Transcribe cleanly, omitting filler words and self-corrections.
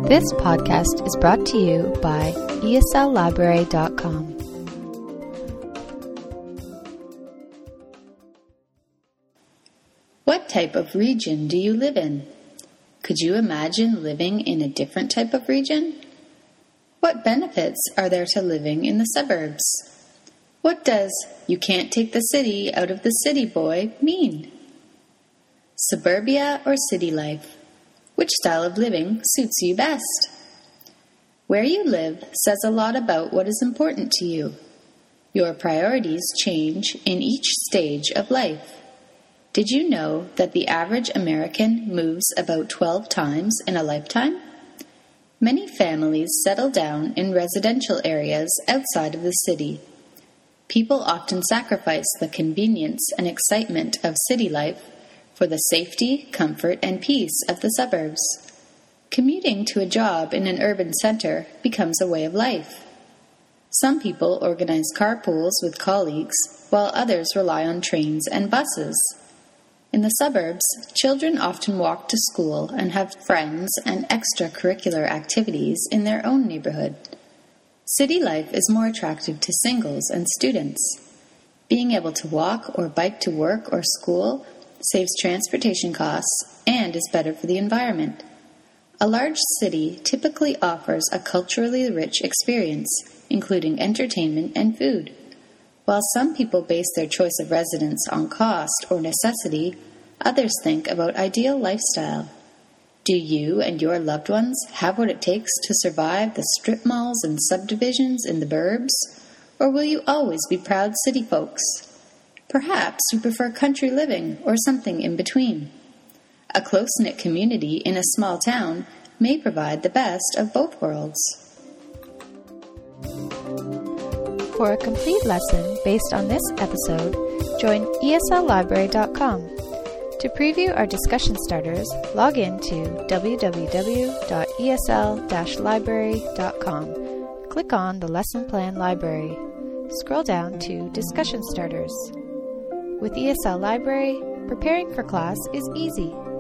This podcast is brought to you by ESLlibrary.com. What type of region do you live in? Could you imagine living in a different type of region? What benefits are there to living in the suburbs? What does "you can't take the city out of the city, boy" mean? Suburbia or city life? Which style of living suits you best? Where you live says a lot about what is important to you. Your priorities change in each stage of life. Did you know that the average American moves about 12 times in a lifetime? Many families settle down in residential areas outside of the city. People often sacrifice the convenience and excitement of city life for the safety, comfort, and peace of the suburbs. Commuting to a job in an urban center becomes a way of life. Some people organize carpools with colleagues, while others rely on trains and buses. In the suburbs, children often walk to school and have friends and extracurricular activities in their own neighborhood. City life is more attractive to singles and students. Being able to walk or bike to work or school saves transportation costs and is better for the environment. A large city typically offers a culturally rich experience, including entertainment and food. While some people base their choice of residence on cost or necessity, others think about ideal lifestyle. Do you and your loved ones have what it takes to survive the strip malls and subdivisions in the burbs? Or will you always be proud city folks? Perhaps you prefer country living or something in between. A close-knit community in a small town may provide the best of both worlds. For a complete lesson based on this episode, join ESLlibrary.com. To preview our discussion starters, log in to www.esl-library.com. Click on the Lesson Plan Library. Scroll down to Discussion Starters. With ESL Library, preparing for class is easy.